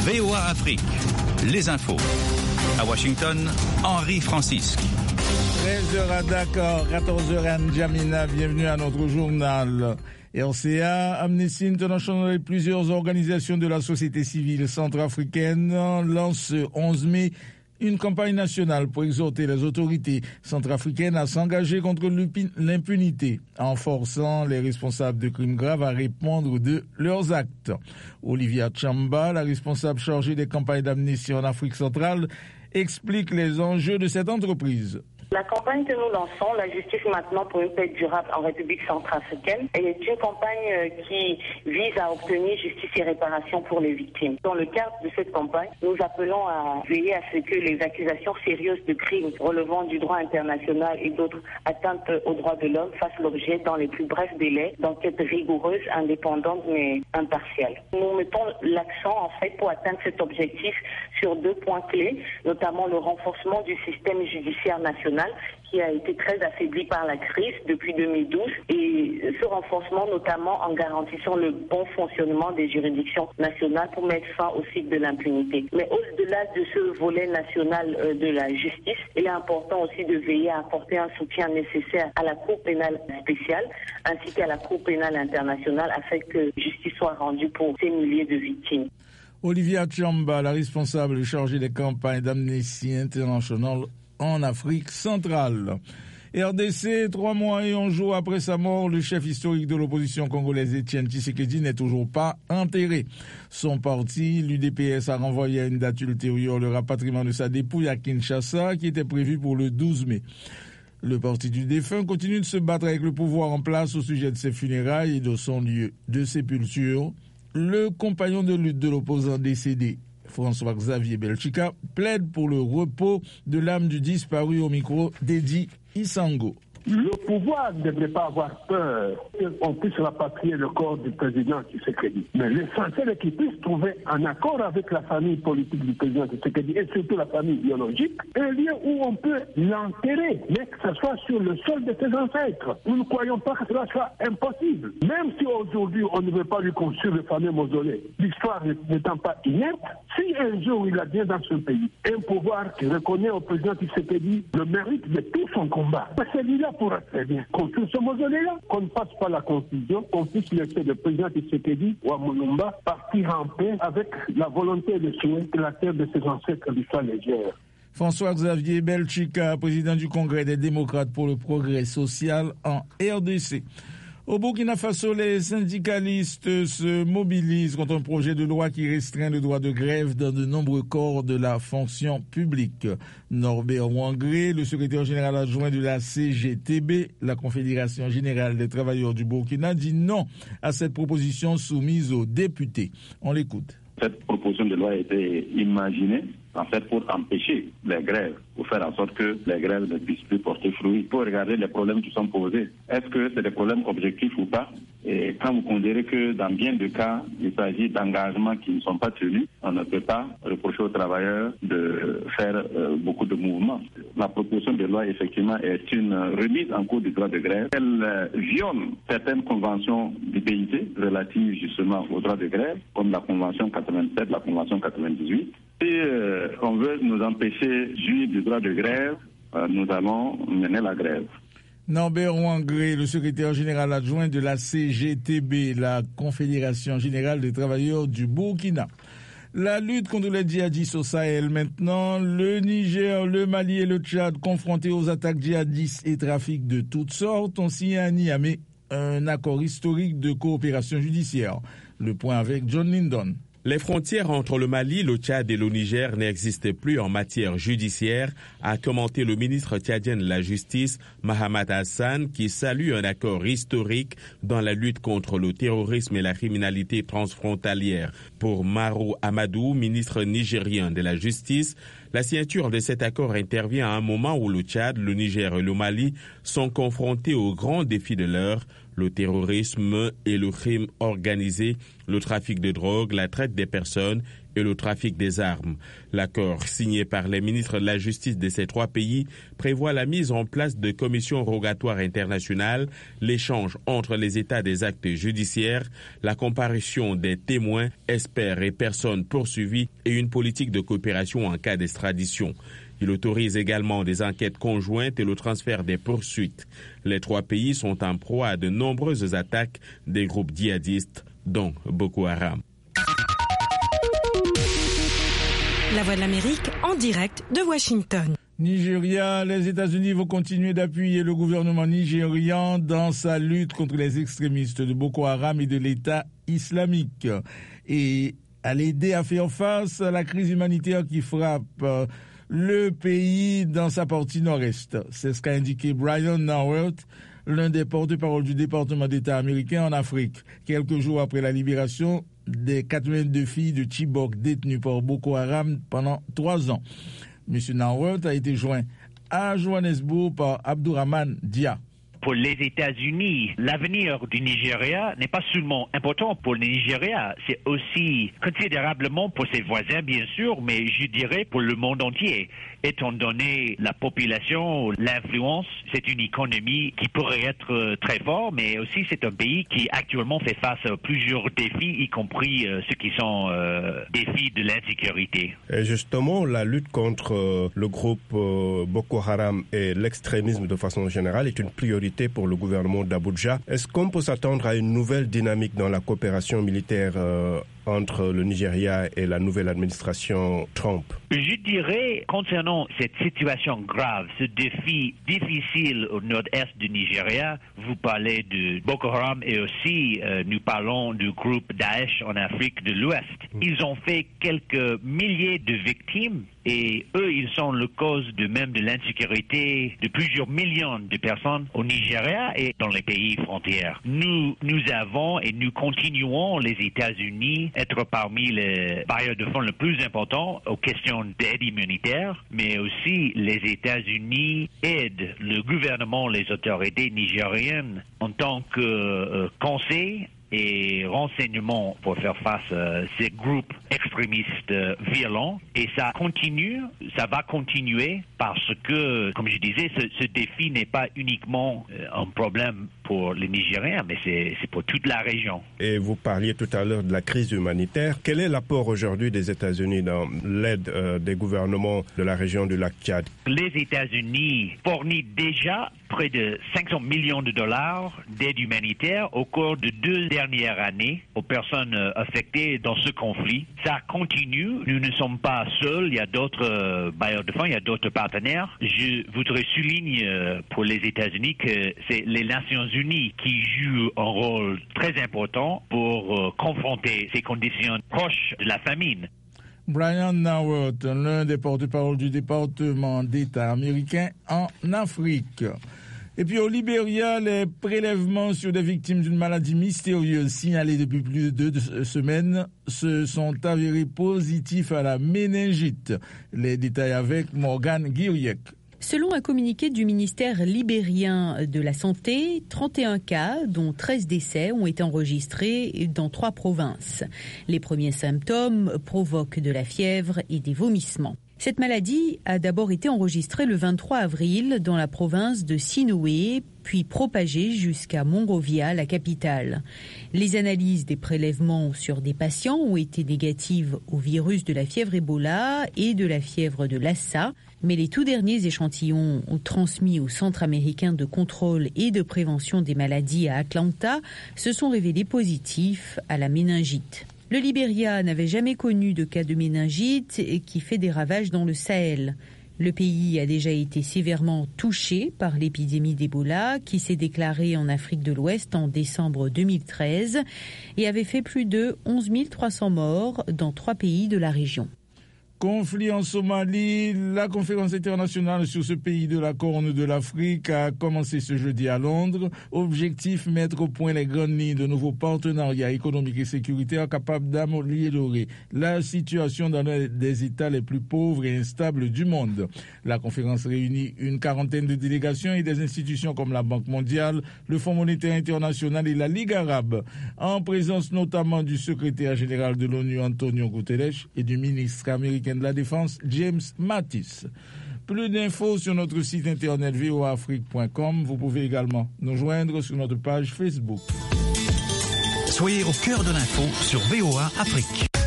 VOA Afrique, les infos. À Washington, Henri Francisque. 13h à Dakar, 14h à N'Djamena, bienvenue à notre journal. RCA, Amnesty International et plusieurs organisations de la société civile centrafricaine lancent ce 11 mai une campagne nationale pour exhorter les autorités centrafricaines à s'engager contre l'impunité, en forçant les responsables de crimes graves à répondre de leurs actes. Olivia Chamba, la responsable chargée des campagnes d'Amnesty en Afrique centrale, explique les enjeux de cette entreprise. La campagne que nous lançons, la justice maintenant pour une paix durable en République centrafricaine, est une campagne qui vise à obtenir justice et réparation pour les victimes. Dans le cadre de cette campagne, nous appelons à veiller à ce que les accusations sérieuses de crimes relevant du droit international et d'autres atteintes aux droits de l'homme fassent l'objet dans les plus brefs délais d'enquêtes rigoureuses, indépendantes mais impartiales. Nous mettons l'accent en fait pour atteindre cet objectif sur 2 points clés, notamment le renforcement du système judiciaire national qui a été très affaibli par la crise depuis 2012 et ce renforcement notamment en garantissant le bon fonctionnement des juridictions nationales pour mettre fin au cycle de l'impunité. Mais au-delà de ce volet national de la justice, il est important aussi de veiller à apporter un soutien nécessaire à la Cour pénale spéciale ainsi qu'à la Cour pénale internationale afin que justice soit rendue pour ces milliers de victimes. Olivia Chamba, la responsable chargée des campagnes d'Amnesty International en Afrique centrale. RDC, 3 mois et 11 jours après sa mort, le chef historique de l'opposition congolaise Étienne Tshisekedi n'est toujours pas enterré. Son parti, l'UDPS, a renvoyé à une date ultérieure le rapatriement de sa dépouille à Kinshasa qui était prévu pour le 12 mai. Le parti du défunt continue de se battre avec le pouvoir en place au sujet de ses funérailles et de son lieu de sépulture. Le compagnon de lutte de l'opposant décédé, François-Xavier Belchika, plaide pour le repos de l'âme du disparu au micro d'Edi Isango. Le pouvoir ne devrait pas avoir peur qu'on puisse rapatrier le corps du président Tshisekedi. Mais l'essentiel est qu'il puisse trouver un accord avec la famille politique du président Tshisekedi et surtout la famille biologique, un lieu où on peut l'enterrer, mais que ce soit sur le sol de ses ancêtres. Nous ne croyons pas que cela soit impossible. Même si aujourd'hui on ne veut pas lui construire le fameux mausolée, l'histoire n'étant pas inerte, si un jour il a bien dans ce pays un pouvoir qui reconnaît au président Tshisekedi le mérite de tout son combat, celui-là pourra très bien construire ce mausolée-là, qu'on ne passe pas la confusion, qu'on puisse laisser le président Tshisekedi ou à Mulumba partir en paix avec la volonté et le souhait que la terre de ses ancêtres lui soit légère. François-Xavier Belchika, président du Congrès des démocrates pour le progrès social en RDC. Au Burkina Faso, les syndicalistes se mobilisent contre un projet de loi qui restreint le droit de grève dans de nombreux corps de la fonction publique. Norbert Ouangré, le secrétaire général adjoint de la CGTB, la Confédération générale des travailleurs du Burkina, dit non à cette proposition soumise aux députés. On l'écoute. Cette proposition de loi a été imaginée en fait pour empêcher les grèves, pour faire en sorte que les grèves ne puissent plus porter fruit. Il faut regarder les problèmes qui sont posés. Est-ce que c'est des problèmes objectifs ou pas? Et quand vous considérez que dans bien de cas, il s'agit d'engagements qui ne sont pas tenus, on ne peut pas reprocher aux travailleurs de faire beaucoup de mouvements. La proposition de loi, effectivement, est une remise en cause du droit de grève. Elle viole certaines conventions du BIT relatives justement au droit de grève, comme la Convention 87, la Convention 98. Si on veut nous empêcher de jouir du droit de grève, nous allons mener la grève. Norbert Ouangré, le secrétaire général adjoint de la CGTB, la Confédération générale des travailleurs du Burkina. La lutte contre les djihadistes au Sahel maintenant, le Niger, le Mali et le Tchad confrontés aux attaques djihadistes et trafics de toutes sortes ont signé à Niamey un accord historique de coopération judiciaire. Le point avec John Lindon. Les frontières entre le Mali, le Tchad et le Niger n'existent plus en matière judiciaire, a commenté le ministre tchadien de la Justice, Mahamat Hassan, qui salue un accord historique dans la lutte contre le terrorisme et la criminalité transfrontalière. Pour Marou Amadou, ministre nigérien de la Justice, la signature de cet accord intervient à un moment où le Tchad, le Niger et le Mali sont confrontés aux grands défis de l'heure, le terrorisme et le crime organisé, le trafic de drogue, la traite des personnes et le trafic des armes. L'accord signé par les ministres de la Justice de ces 3 pays prévoit la mise en place de commissions rogatoires internationales, l'échange entre les États des actes judiciaires, la comparution des témoins, experts et personnes poursuivies et une politique de coopération en cas d'extradition. Il autorise également des enquêtes conjointes et le transfert des poursuites. Les 3 pays sont en proie à de nombreuses attaques des groupes djihadistes, dont Boko Haram. La Voix de l'Amérique en direct de Washington. Nigeria, les États-Unis vont continuer d'appuyer le gouvernement nigérian dans sa lutte contre les extrémistes de Boko Haram et de l'État islamique et à l'aider à faire face à la crise humanitaire qui frappe le pays dans sa partie nord-est. C'est ce qu'a indiqué Brian Nauert, l'un des porte-parole du département d'État américain en Afrique, quelques jours après la libération des 82 filles de Chibok détenues par Boko Haram pendant 3 ans. M. Nauert a été joint à Johannesburg par Abdourahmane Dia. Pour les États-Unis, l'avenir du Nigeria n'est pas seulement important pour le Nigeria, c'est aussi considérablement pour ses voisins, bien sûr, mais je dirais pour le monde entier. Étant donné la population, l'influence, c'est une économie qui pourrait être très forte, mais aussi c'est un pays qui actuellement fait face à plusieurs défis, y compris ceux qui sont défis de l'insécurité. Et justement, la lutte contre le groupe Boko Haram et l'extrémisme de façon générale est une priorité pour le gouvernement d'Abuja. Est-ce qu'on peut s'attendre à une nouvelle dynamique dans la coopération militaire entre le Nigeria et la nouvelle administration Trump? Je dirais, concernant cette situation grave, ce défi difficile au nord-est du Nigeria, vous parlez de Boko Haram et aussi nous parlons du groupe Daesh en Afrique de l'Ouest. Ils ont fait quelques milliers de victimes et eux, ils sont le cause de même de l'insécurité de plusieurs millions de personnes au Nigeria et dans les pays frontières. Nous avons et nous continuons, les États-Unis, être parmi les bailleurs de fonds les plus importants aux questions d'aide humanitaire, mais aussi les États-Unis aident le gouvernement, les autorités nigériennes en tant que conseil et renseignements pour faire face à ces groupes extrémistes violents. Et ça va continuer parce que, comme je disais, ce défi n'est pas uniquement un problème pour les Nigériens, mais c'est pour toute la région. Et vous parliez tout à l'heure de la crise humanitaire. Quel est l'apport aujourd'hui des États-Unis dans l'aide des gouvernements de la région du lac Tchad? Les États-Unis fournissent déjà près de 500 millions de dollars d'aide humanitaire au cours de 2 dernières années aux personnes affectées dans ce conflit. Ça continue. Nous ne sommes pas seuls. Il y a d'autres bailleurs de fonds, il y a d'autres partenaires. Je voudrais souligner pour les États-Unis que c'est les Nations Unies qui jouent un rôle très important pour confronter ces conditions proches de la famine. Brian Nauert, l'un des porte-parole du département d'État américain en Afrique. Et puis au Libéria, les prélèvements sur des victimes d'une maladie mystérieuse signalée depuis plus de 2 semaines se sont avérés positifs à la méningite. Les détails avec Morgane Guiriec. Selon un communiqué du ministère libérien de la Santé, 31 cas, dont 13 décès, ont été enregistrés dans 3 provinces. Les premiers symptômes provoquent de la fièvre et des vomissements. Cette maladie a d'abord été enregistrée le 23 avril dans la province de Sinoé, puis propagée jusqu'à Monrovia, la capitale. Les analyses des prélèvements sur des patients ont été négatives au virus de la fièvre Ebola et de la fièvre de Lassa, mais les tout derniers échantillons transmis au Centre américain de contrôle et de prévention des maladies à Atlanta se sont révélés positifs à la méningite. Le Libéria n'avait jamais connu de cas de méningite qui fait des ravages dans le Sahel. Le pays a déjà été sévèrement touché par l'épidémie d'Ebola qui s'est déclarée en Afrique de l'Ouest en décembre 2013 et avait fait plus de 11 300 morts dans 3 pays de la région. Conflit en Somalie, la conférence internationale sur ce pays de la Corne de l'Afrique a commencé ce jeudi à Londres. Objectif, mettre au point les grandes lignes de nouveaux partenariats économiques et sécuritaires capables d'améliorer la situation dans l'un des États les plus pauvres et instables du monde. La conférence réunit une quarantaine de délégations et des institutions comme la Banque mondiale, le Fonds monétaire international et la Ligue arabe, en présence notamment du secrétaire général de l'ONU Antonio Guterres et du ministre américain de la Défense, James Mattis. Plus d'infos sur notre site internet voaafrique.com. Vous pouvez également nous joindre sur notre page Facebook. Soyez au cœur de l'info sur VOA Afrique.